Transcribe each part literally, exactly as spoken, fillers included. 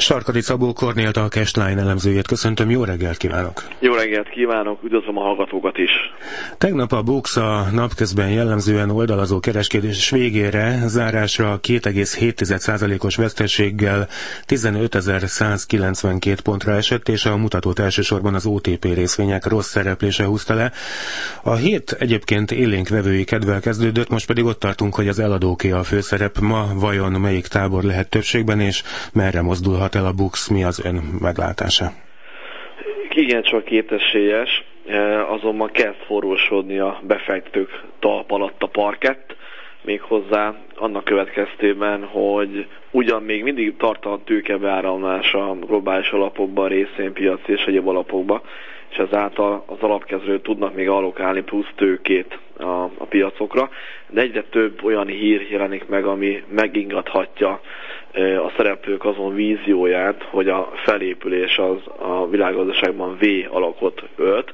Sarkadi Szabó Kornélt, a Cash-Line elemzőjét köszöntöm, jó reggelt kívánok! Jó reggelt kívánok, üdvözlöm a hallgatókat is! Tegnap a BUX a napközben jellemzően oldalazó kereskedés végére zárásra két egész hét százalékos veszteséggel tizenötezer-százkilencvenkét pontra esett, és a mutatót elsősorban az o té pé részvények rossz szereplése húzta le. A hét egyébként élénk vevői kedvel kezdődött, most pedig ott tartunk, hogy az eladóké a főszerep. Ma vajon melyik tábor lehet többségben, és merre mozdulhat el a BUX, mi az ön meglátása? Igen, csak kétesélyes, azonban kezd forrósodni a befektetők talp alatt a parkett, méghozzá annak következtében, hogy ugyan még mindig tartalan tőkebeáramlás a globális alapokban, részvénypiaci és egyéb alapokban, és ezáltal az alapkezelők tudnak még allokálni plusz tőkét a, a piacokra, de egyre több olyan hír jelenik meg, ami megingathatja a szereplők azon vízióját, hogy a felépülés az a világgazdaságban V alakot ölt.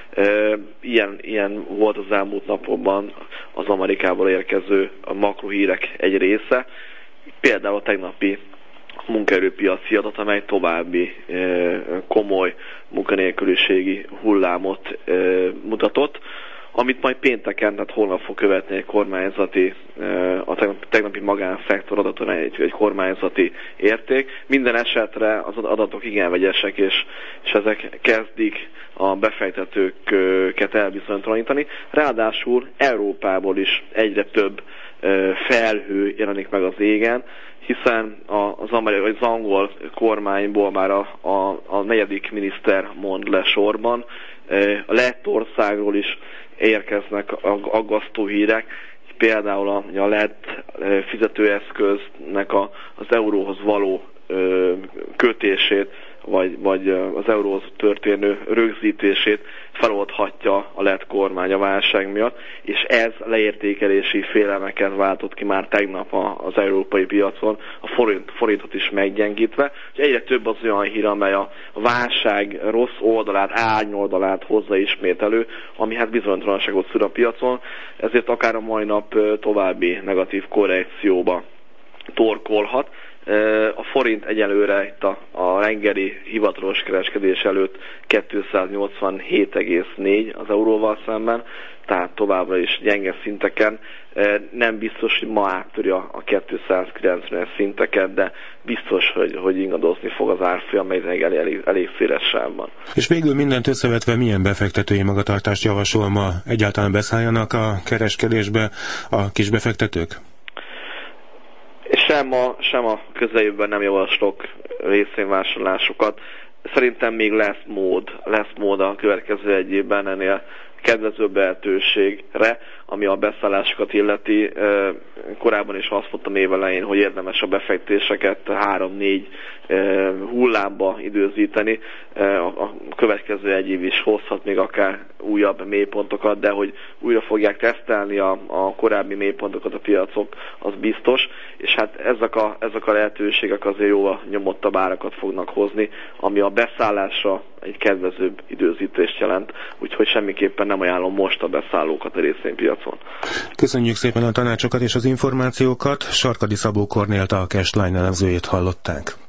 Ilyen, ilyen volt az elmúlt napokban az Amerikából érkező makrohírek egy része, például a tegnapi munkaerőpiaci adat, amely további komoly munkanélküliségi hullámot mutatott, amit majd pénteken, tehát holnap fog követni egy kormányzati, a tegnapi magánszektor adaton egy, egy kormányzati érték. Minden esetre az adatok igen vegyesek, és, és ezek kezdik a befektetőket elbizonytalanítani. Ráadásul Európából is egyre több felhő jelenik meg az égen, hiszen az, amerikai, az angol kormányból már a, a, a negyedik miniszter mond le sorban. A Lettországról is érkeznek aggasztó hírek, például a, a lett fizetőeszköznek a, az euróhoz való ö, kötését, vagy, vagy az euróhoz történő rögzítését feloldhatja a lett kormány a válság miatt, és ez leértékelési félelmeket váltott ki már tegnap az európai piacon, a forint, forintot is meggyengítve. És egyre több az olyan hír, amely a válság rossz oldalát, árnyoldalát hozza ismét elő, ami hát bizonytalanságot szül a piacon, ezért akár a mai nap további negatív korrekcióba torkolhat. A forint egyelőre itt a, a reggeli hivatalos kereskedés előtt kétszáznyolcvanhét egész négy az euróval szemben, tehát továbbra is gyenge szinteken. Nem biztos, hogy ma áttörje a kétszázkilencvenes szinteket, de biztos, hogy, hogy ingadozni fog az árfolyam, amely elég, elég széles sávban. És végül mindent összevetve milyen befektetői magatartást javasol ma? Egyáltalán beszálljanak a kereskedésbe a kis befektetők? Sem a, sem a közeljövőben nem javaslok részvényvásárlásokat. Szerintem még lesz mód, lesz mód a következő egy évben ennél kedvezőbb lehetőségre, ami a beszállásokat illeti. Korábban is azt mondtam évelején, hogy érdemes a befektetéseket három-négy hullámba időzíteni. A következő egy év is hozhat még akár újabb mélypontokat, de hogy újra fogják tesztelni a, a korábbi mélypontokat a piacok, az biztos, és hát ezek a, ezek a lehetőségek azért jóval nyomottabb árakat fognak hozni, ami a beszállásra egy kedvezőbb időzítést jelent, úgyhogy semmiképpen nem ajánlom most a beszállókat a részvénypiacon. Köszönjük szépen a tanácsokat és az információkat. Sarkadi Szabó Kornélt, a Cash-Line elemzőjét hallották.